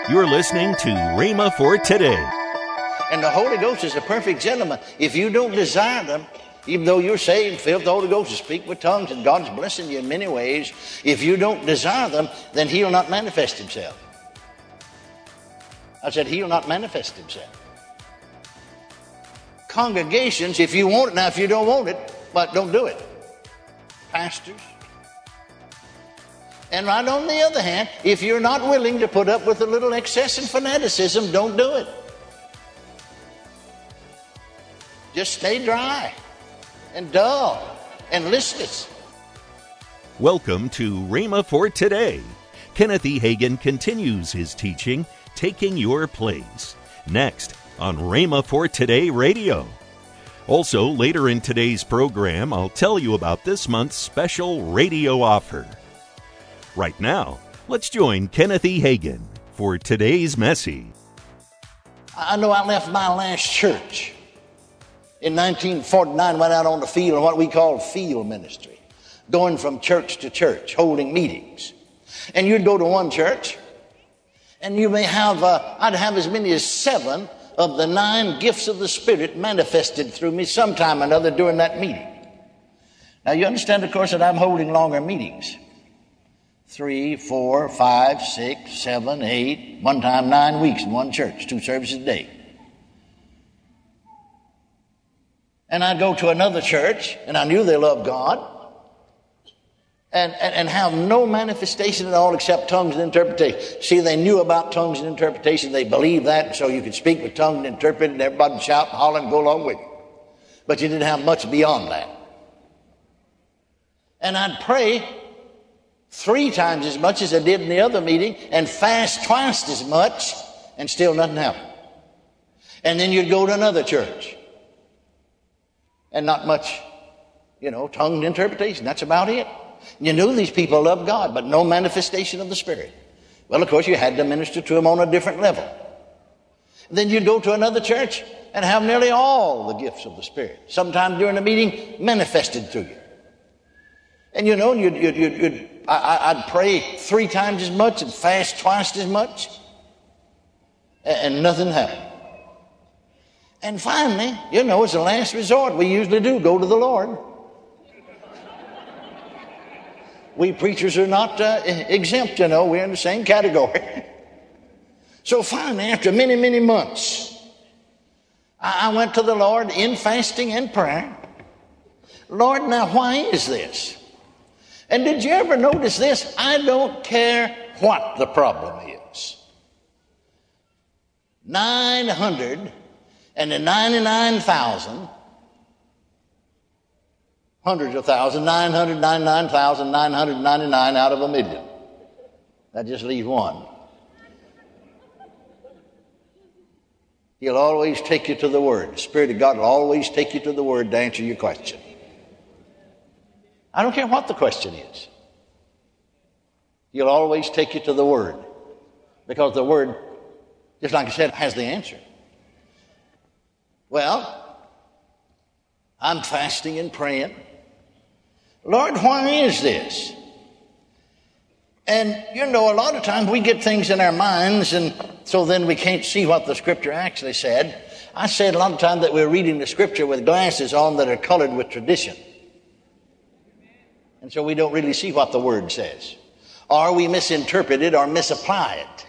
You're listening to Rhema for Today. And the Holy Ghost is a perfect gentleman. If you don't desire them, even though you're saved, filled with the Holy Ghost, to speak with tongues, and God's blessing you in many ways, if you don't desire them, then He'll not manifest Himself. I said, He'll not manifest Himself. Congregations, if you want it, now if you don't want it, but don't do it. Pastors. And right on the other hand, if you're not willing to put up with a little excess and fanaticism, don't do it. Just stay dry and dull and listless. Welcome to Rhema for Today. Kenneth E. Hagin continues his teaching, Taking Your Place, next on Rhema for Today Radio. Also, later in today's program, I'll tell you about this month's special radio offer. Right now, let's join Kenneth E. Hagin for today's message. I know I left my last church in 1949, went out on the field in what we call field ministry, going from church to church, holding meetings. And you'd go to one church, and you may have, I'd have as many as 7 of the 9 gifts of the Spirit manifested through me sometime or another during that meeting. Now you understand, of course, that I'm holding longer meetings. 3, 4, 5, 6, 7, 8, one time 9 weeks in one church, 2 services a day. And I'd go to another church, and I knew they loved God, and have no manifestation at all except tongues and interpretation. See, they knew about tongues and interpretation. They believed that, so you could speak with tongues and interpret, and everybody would shout and holler and go along with you. But you didn't have much beyond that. And I'd pray 3 times as much as I did in the other meeting, and fast twice as much, and still nothing happened. And then you'd go to another church, and not much, tongue and interpretation. That's about it. You knew these people loved God, but no manifestation of the Spirit. Well, of course, you had to minister to them on a different level. Then you'd go to another church and have nearly all the gifts of the Spirit, sometime during the meeting, manifested to you. And I'd pray 3 times as much and fast twice as much, and nothing happened. And finally, it's the last resort. We usually do go to the Lord. We preachers are not exempt, we're in the same category. So finally, after many, many months, I went to the Lord in fasting and prayer. Lord, now why is this? And did you ever notice this? I don't care what the problem is. 999,000, hundreds of thousands, 999,999 out of 1,000,000. That just leaves 1. He'll always take you to the Word. The Spirit of God will always take you to the Word to answer your question. I don't care what the question is. He'll always take you to the Word, because the Word, just like I said, has the answer. Well, I'm fasting and praying. Lord, why is this? And, a lot of times we get things in our minds, and so then we can't see what the Scripture actually said. I said a lot of times that we're reading the Scripture with glasses on that are colored with tradition. And so we don't really see what the Word says. Or we misinterpret it or misapply it.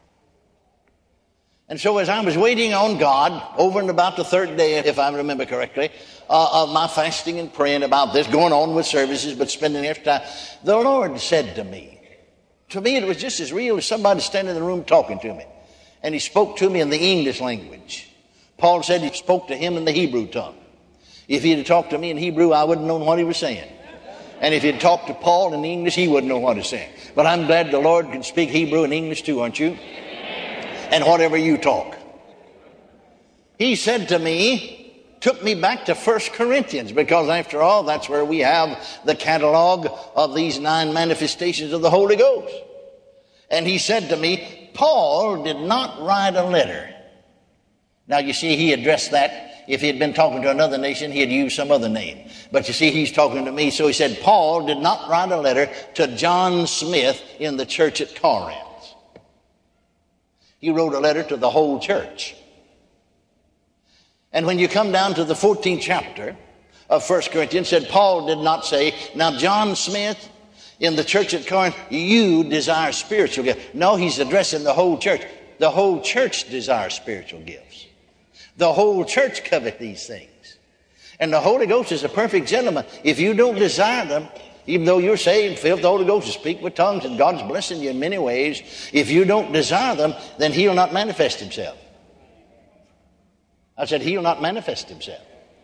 And so as I was waiting on God, over and about the 3rd day, if I remember correctly, of my fasting and praying about this, going on with services, but spending extra time, the Lord said to me it was just as real as somebody standing in the room talking to me. And He spoke to me in the English language. Paul said He spoke to him in the Hebrew tongue. If He had talked to me in Hebrew, I wouldn't know what He was saying. And if He'd talked to Paul in English, he wouldn't know what He's saying. But I'm glad the Lord can speak Hebrew and English too, aren't you? And whatever you talk. He said to me, took me back to 1 Corinthians, because after all, that's where we have the catalog of these 9 manifestations of the Holy Ghost. And he said to me, Paul did not write a letter. Now you see, he addressed that. If he had been talking to another nation, he had used some other name. But you see, he's talking to me. So he said, Paul did not write a letter to John Smith in the church at Corinth. He wrote a letter to the whole church. And when you come down to the 14th chapter of 1 Corinthians, said Paul did not say, now John Smith in the church at Corinth, you desire spiritual gifts. No, he's addressing the whole church. The whole church desires spiritual gifts. The whole church covet these things. And the Holy Ghost is a perfect gentleman. If you don't desire them, even though you're saved, filled with the Holy Ghost, to speak with tongues, and God's blessing you in many ways, if you don't desire them, then he'll not manifest himself. I said, he'll not manifest himself.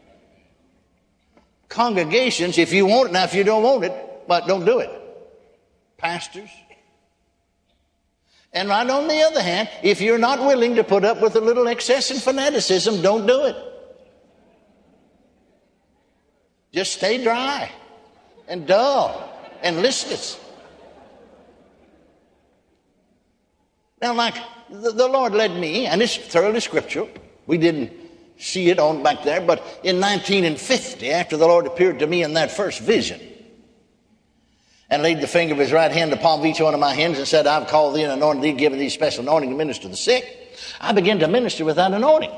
Congregations, if you want it, now if you don't want it, but don't do it. Pastors. And right on the other hand, if you're not willing to put up with a little excess and fanaticism, don't do it. Just stay dry and dull and listless. Now, like the Lord led me, and it's thoroughly scriptural. We didn't see it on back there, but in 1950, after the Lord appeared to me in that first vision and laid the finger of his right hand upon each one of my hands and said, I've called thee and anointed thee, given thee special anointing to minister to the sick, I began to minister with that anointing.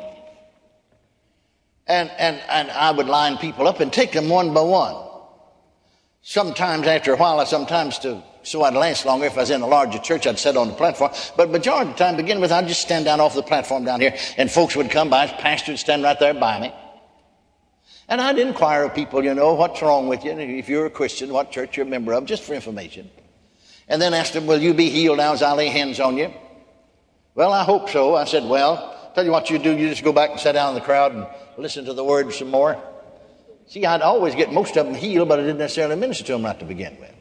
And I would line people up and take them one by one. Sometimes after a while, so I'd last longer. If I was in a larger church, I'd sit on the platform. But majority of the time, begin with, I'd just stand down off the platform down here, and folks would come by, pastor would stand right there by me. And I'd inquire of people, what's wrong with you? And if you're a Christian, what church you're a member of, just for information. And then asked them, will you be healed now as I lay hands on you? Well, I hope so. I said, well, tell you what you do, you just go back and sit down in the crowd and listen to the word some more. See, I'd always get most of them healed, but I didn't necessarily minister to them right to begin with.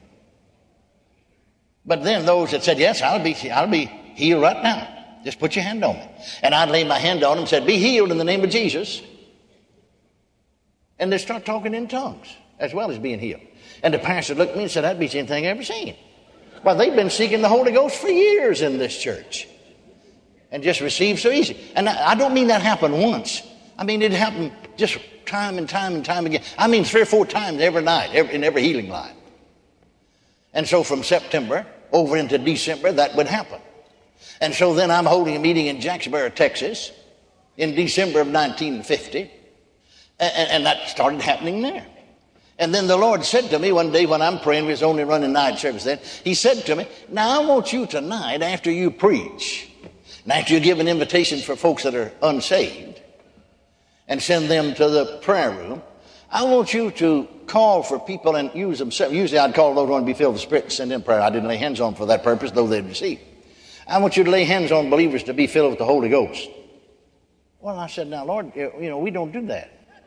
But then those that said, yes, I'll be healed right now. Just put your hand on me. And I'd lay my hand on them and said, be healed in the name of Jesus. And they'd start talking in tongues as well as being healed. And the pastor looked at me and said, that'd be the same thing I've ever seen. Well, they've been seeking the Holy Ghost for years in this church and just received so easy. And I don't mean that happened once. I mean, it happened just time and time and time again. I mean, 3 or 4 times every night, in every healing line. And so from September over into December, that would happen. And so then I'm holding a meeting in Jacksboro, Texas, in December of 1950. And that started happening there. And then the Lord said to me one day when I'm praying, we was only running night service then, he said to me, now I want you tonight, after you preach, and after you give an invitation for folks that are unsaved, and send them to the prayer room, I want you to call for people and use them. Usually I'd call those who want to be filled with the Spirit and send them prayer. I didn't lay hands on them for that purpose, though they'd receive. I want you to lay hands on believers to be filled with the Holy Ghost. Well, I said, now, Lord, we don't do that.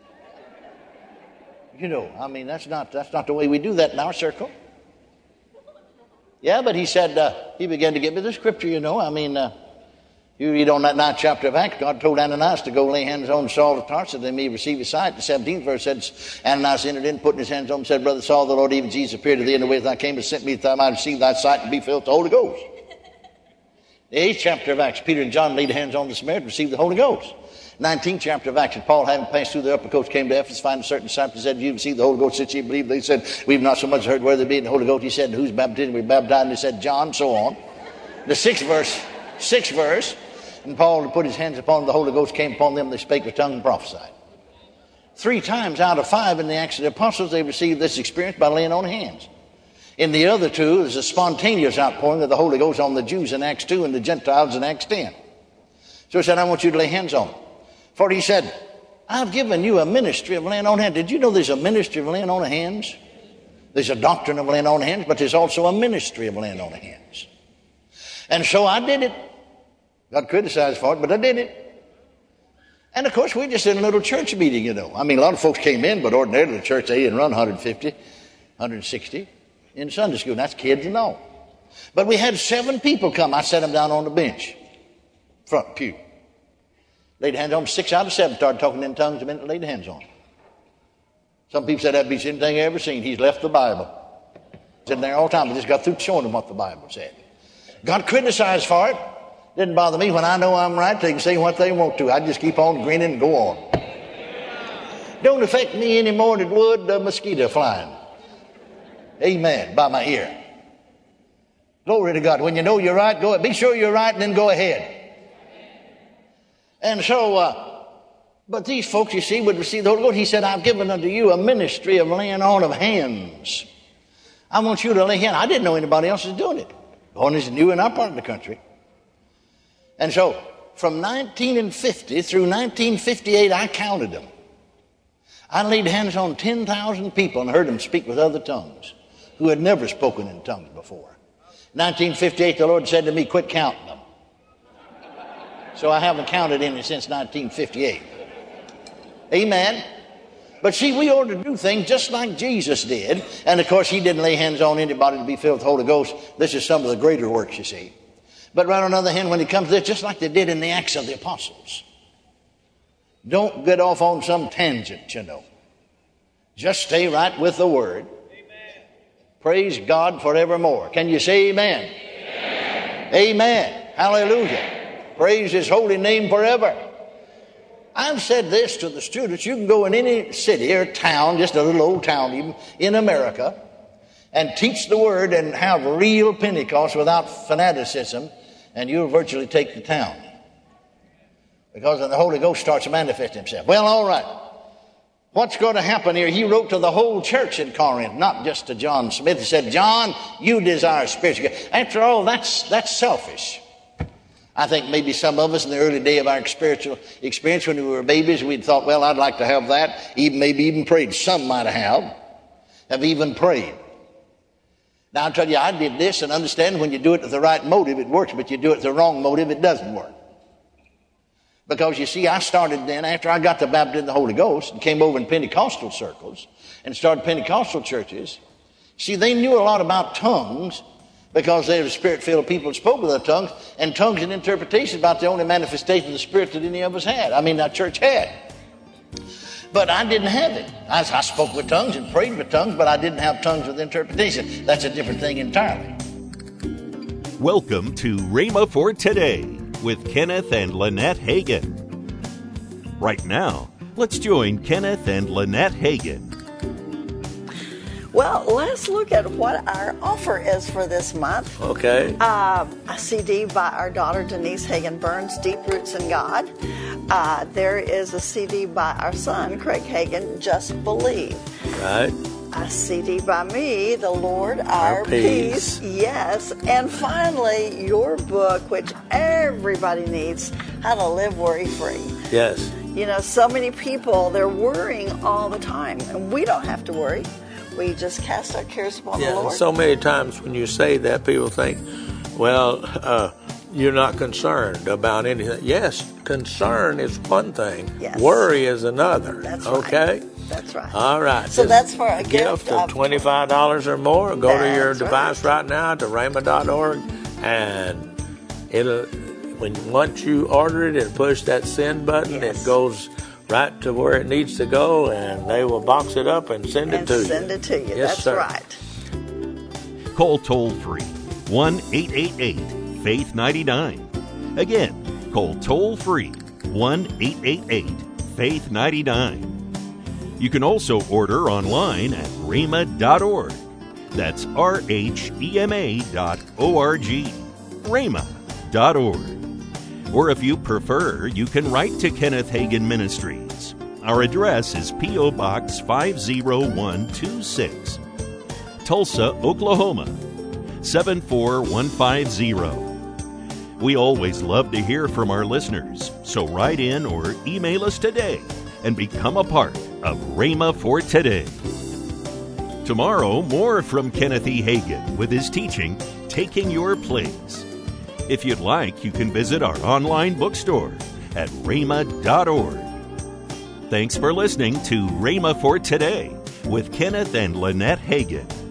I mean, that's not the way we do that in our circle. Yeah, but he said, he began to give me the scripture, I mean, you read on that 9th chapter of Acts, God told Ananias to go lay hands on Saul of Tarsus that they may receive his sight. The 17th verse said, Ananias entered in, putting his hands on him, said, Brother Saul, the Lord even Jesus appeared to thee in the way that I came and sent me that I might receive thy sight and be filled with the Holy Ghost. The 8th chapter of Acts, Peter and John laid hands on the Samaritan, received the Holy Ghost. 19th chapter of Acts, Paul, having passed through the upper coast, came to Ephesus, find a certain disciple, said, you received the Holy Ghost since you believed. They said, we've not so much heard where there be in the Holy Ghost. He said, who's baptized? We baptized. And he said, John, so on. The 6th verse, and Paul put his hands upon the Holy Ghost, came upon them, they spake with tongue and prophesied. 3 times out of 5 in the Acts of the Apostles, they received this experience by laying on hands. In the other 2, there's a spontaneous outpouring of the Holy Ghost on the Jews in Acts 2 and the Gentiles in Acts 10. So he said, I want you to lay hands on them. For he said, I've given you a ministry of laying on hands. Did you know there's a ministry of laying on of hands? There's a doctrine of laying on of hands, but there's also a ministry of laying on of hands. And so I did it. Got criticized for it, but I did it. And of course, we just in a little church meeting, I mean, a lot of folks came in, but ordinarily the church, they didn't run 150, 160 in Sunday school. And that's kids and all. But we had 7 people come. I set them down on the bench, front pew. Laid hands on them. 6 out of 7 started talking in tongues the minute I laid hands on them. Some people said that'd be the same thing I ever seen. He's left the Bible. He's in there all the time. We just got through showing them what the Bible said. Got criticized for it. Didn't bother me. When I know I'm right, they can say what they want to. I just keep on grinning and go on. Don't affect me any more than it would a mosquito flying. Amen. By my ear. Glory to God. When you know you're right, be sure you're right and then go ahead. And so, but these folks, you see, would receive the Holy Ghost. He said, I've given unto you a ministry of laying on of hands. I want you to lay hands. I didn't know anybody else was doing it. One is new in our part of the country. And so, from 1950 through 1958, I counted them. I laid hands on 10,000 people and heard them speak with other tongues who had never spoken in tongues before. 1958, the Lord said to me, quit counting them. So I haven't counted any since 1958. Amen. But see, we ought to do things just like Jesus did. And of course, he didn't lay hands on anybody to be filled with the Holy Ghost. This is some of the greater works, you see. But right on the other hand, when it comes to this, just like they did in the Acts of the Apostles. Don't get off on some tangent, you know. Just stay right with the Word. Amen. Praise God forevermore. Can you say amen? Amen. Amen. Hallelujah. Praise His holy name forever. I've said this to the students. You can go in any city or town, just a little old town even, in America, and teach the Word and have real Pentecost without fanaticism, and you'll virtually take the town. Because then the Holy Ghost starts to manifest Himself. Well, all right. What's going to happen here? He wrote to the whole church in Corinth, not just to John Smith. He said, John, you desire spiritual gifts. After all, that's selfish. I think maybe some of us in the early day of our spiritual experience when we were babies, we'd thought, well, I'd like to have that. Maybe even prayed. Some might have even prayed. Now, I'll tell you, I did this and understand when you do it with the right motive, it works, but you do it with the wrong motive, it doesn't work. Because, you see, I started then, after I got the baptism in the Holy Ghost, and came over in Pentecostal circles and started Pentecostal churches. See, they knew a lot about tongues because they were Spirit-filled people that spoke with their tongues, and tongues and interpretation about the only manifestation of the Spirit that any of us had. I mean, our church had. But I didn't have it. I spoke with tongues and prayed with tongues, but I didn't have tongues with interpretation. That's a different thing entirely. Welcome to Rhema for Today with Kenneth and Lynette Hagin. Right now, let's join Kenneth and Lynette Hagin. Well, let's look at what our offer is for this month. Okay. A CD by our daughter Denise Hagin Burns, Deep Roots in God. There is a CD by our son Craig Hagin, Just Believe. Right. A CD by me, The Lord Our Peace. Yes. And finally, your book, which everybody needs, How to Live Worry-Free. Yes. You know, so many people, they're worrying all the time, and we don't have to worry. We just cast our cares upon the Lord. So many times when you say that, people think, well, you're not concerned about anything. Yes, concern is one thing. Yes. Worry is another. That's okay? Right. That's right. All right. So that's for a gift of $25 or more. Go to your device right now to rhema.org, and once you order it and push that send button, It goes right to where it needs to go, and they will box it up and send it to you. Send it to you. Yes, That's sir. right. Call toll-free 1-888-FAITH-99. Again, call toll-free 1-888-FAITH-99. You can also order online at rhema.org. That's RHEMA.org. rhema.org. Or if you prefer, you can write to Kenneth Hagin Ministries. Our address is P.O. Box 50126, Tulsa, Oklahoma, 74150. We always love to hear from our listeners, so write in or email us today and become a part of Rhema for Today. Tomorrow, more from Kenneth E. Hagin with his teaching, Taking Your Place. If you'd like, you can visit our online bookstore at rhema.org. Thanks for listening to Rhema for Today with Kenneth and Lynette Hagin.